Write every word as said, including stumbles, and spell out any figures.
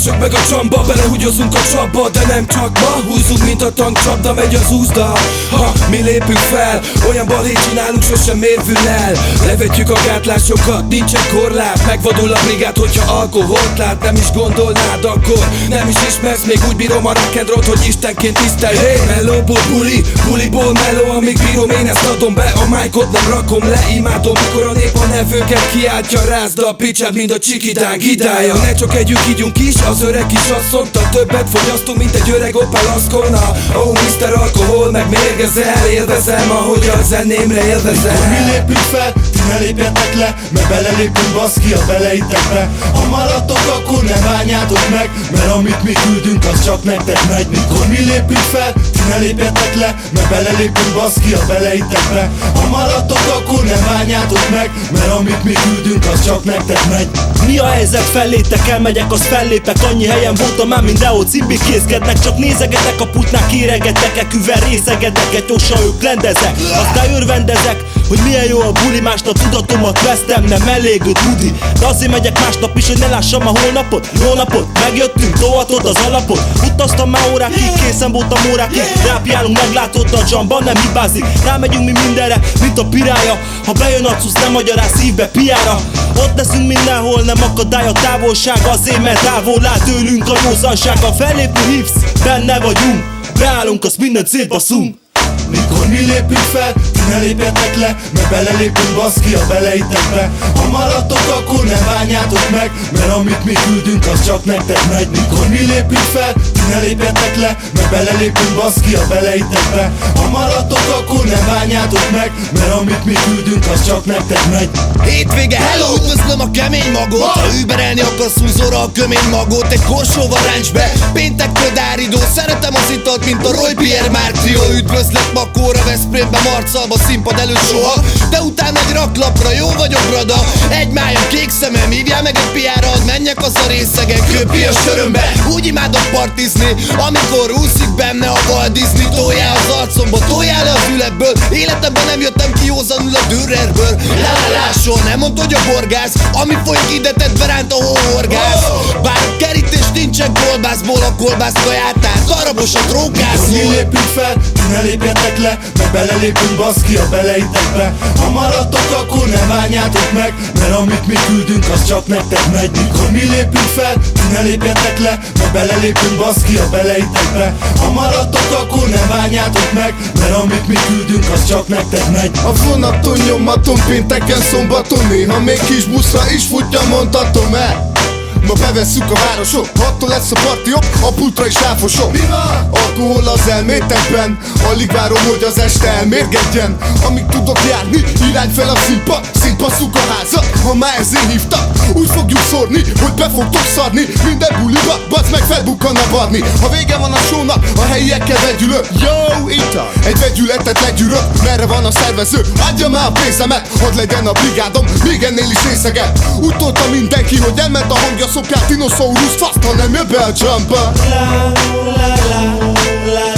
Csak meg a csamba, belehúgyozunk a csapba, de nem csak ma. Húzzunk, mint a tankcsapda, megy az úzda. Ha mi lépünk fel, olyan balhét csinálunk, sosem mérvül el. Levetjük a gátlásokat, nincsen korlát. Megvadul a brigád, hogyha alkoholt lát. Nem is gondolnád akkor, nem is ismersz. Még úgy bírom a rock'n'rollt, hogy istenként tisztelj. Hey, melóból buli, buliból meló. Amíg bírom, én ezt adom be, a májkot nem rakom le. Imádom, mikor a nép a nevőket kiáltja. Rázd a picsád, mint a csikidán gidája. Ne csak együnk, ígyunk is, az öreg is azt szokta. Többet fogyasztunk, mint egy öreg Opel Ascona. Oh, miszter Alkohol, meg mérgezel. Élvezem, ahogy a zenémre élvezem. Mikor mi lépünk fel, ti ne lépjetek le, mert belelépünk baszki a beleitekbe. Ha maradtok, akkor ne bánjátok meg, mert amit mi küldünk, az csak nektek megy. Mikor mi lépünk fel, ti ne lépjetek le, mert belelépünk baszki a beleitekbe. Ha maradtok, akkor ne bánjátok meg, mert amit mi küldünk, az csak nektek megy. Mi a helyzet, fellétek, elmegyek, az fellépek. Annyi helyen voltam már mindenhol, cimbik készkednek. Csak nézegetek a putnál, kéregetek, e küvel részegetek, egy gyorsan ők lendezek. Aztán örvendezek, hogy milyen jó a buli. Másnap tudatomat vesztem, nem elég öt budi. De azért megyek másnap is, hogy ne lássam a holnapot. Jó napot, megjöttünk, tolhatod az alapot. Utaztam már órákig, készen voltam órákig. Rápiálunk, meglátod a dzsamba, nem hibázik. Rámegyünk mi mindenre, mint a pirája. Ha bejön a cusz, nem magyaráz szívbe piára. Ott leszünk mindenhol, nem akadály a távolság. Azért, mert távol áll tőlünk a józanság. Ha fellépni hívsz, benne vagyunk. Beállunk, azt mindent szétbaszunk. Mikor mi lépünk fel, ti ne lépjetek le, mert belelépünk baszki a beleitekbe. Ha maradtok, akkor ne bánjátok meg, mert amit mi küldünk, az csak nektek megy. Mikor mi lépünk fel, ti ne lépjetek le, mert belelépünk baszki a beleitekbe. Ha maradtok, akkor ne bánjátok meg, mert amit mi küldünk, az csak nektek megy. Hétvége, hello, üdvözlöm a kemény magot. Ha überelni akarsz, húzóra a kömény magot. Egy korsóval ráncsbe, péntek ködáridó. Szeretem az italt, mint a Roy Pierre Martio. Üdvözlet Makóra, Veszprémbe, Marcalba, színpad előtt soha. De utána egy raklapra, jó vagyok brada. Egy májam, kék szemem, hívjál meg egy piára, hadd menjek az a részegen. Köpi a sörömbe, úgy imádok partizni, amikor úszik benne a Walt Disney. Tojjál az arcomba, tojjál le az ülepből. Életemben nem jöttem ki józanul a Dürrerből. Lálásol, nem mondd, hogy a borgász, ami folyik ide, tedd beránt a hóhorgász. Bár a kerítés nincsen kolbászból, a kolbász kajátán darabos a trókászol. Mi lépünk fel, ti ne lépjetek le, mert belelépünk baszki a beleitekbe. Ha maradtok, akkor ne bánjátok meg, mert amit mi küldünk, az csak nektek megy. Mikor mi lépünk fel, ti ne lépjetek le, mert belelépünk baszki a beleitekbe. Ha maradtok, akkor ne bánjátok meg, mert amit mi küldünk, az csak nektek megy. A vonaton, nyomaton, pénteken, szombaton, néha még kis buszra is futja, mondhatom el. Ma bevesszük a városok, attól lesz a parti jobb, a pultra is ráfosok. Alkohol az elmétekben, alig várom, hogy az este elmérgedjen. Amíg tudok járni, irány fel a színpad, szétbasszuk a házat. Ha már ezért hívtak, úgy fogjuk szórni, hogy be fogtok szarni. Minden buliba, bazd meg, felbukkan a barni. Ha vége van a sónak, a helyiekkel vegyülök. Yo, ital! Egy vegyületet legyűrök, merre van a szervező? Adja már a pénzemet, hadd legyen a brigádom, még ennél is részeget. Úgy tolta mindenki, hogy elment a hangja, szopját dinoszaurusz faszt, ha nem jön be a jumper. La la la la.